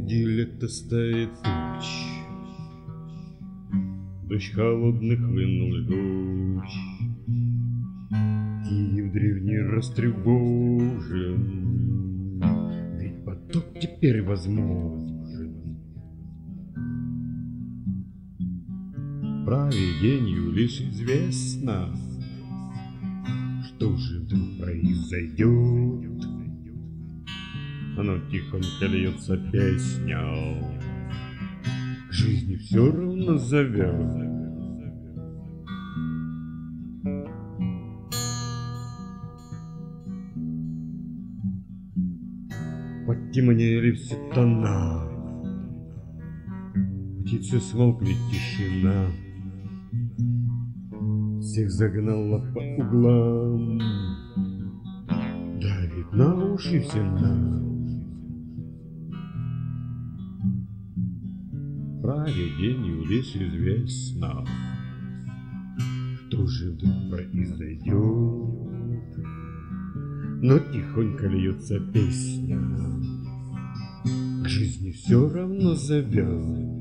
Среди лета стает туч, дождь холодных хлынул льгуч. Киев древний растревожен, ведь потоп теперь возможен. Провидению лишь известно, что же вдруг произойдет. Но тихонько льется песня, к жизни все равно зовет. Потемнели все тона, птицы смолкли, тишина всех загнала по углам, давит на уши всем нам. Провидению лишь известно, что же вдруг произойдет. Но тихонько льется песня, к жизни все равно зовет.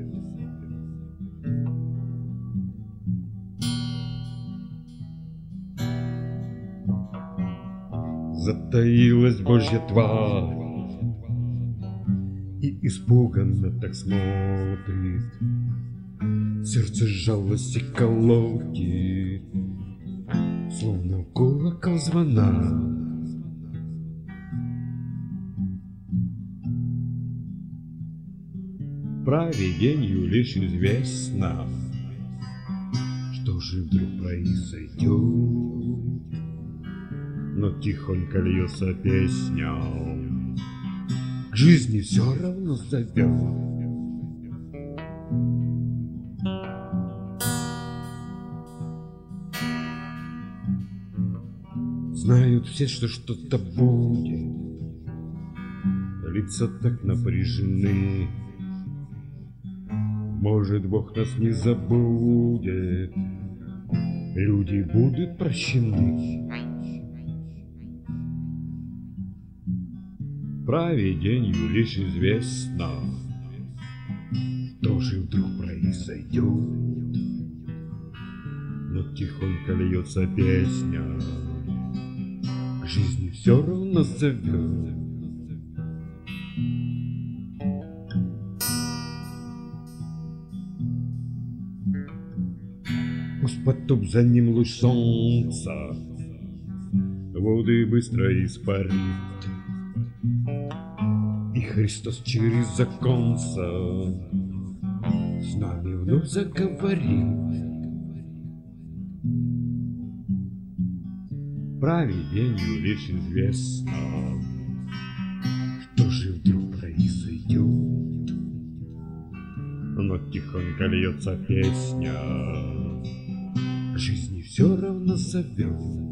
Затаилась Божья тварь и испуганно так смотрит, сердце сжалось и колотит, словно колокол звона. Провидению лишь известно, что же вдруг произойдет. Но тихонько льется песня, к жизни все равно зовет. Знают все, что что-то будет, лица так напряжены. Может, Бог нас не забудет, люди будут прощены. Провидению лишь известно, что же вдруг произойдет. Но тихонько льется песня, к жизни все равно зовет. Пусть потоп, за ним луч солнца воды быстро испарит, и Христос через оконца с нами вновь заговорит. Провидению лишь известно, что же вдруг произойдет. Но тихонько льется песня, к жизни все равно зовет.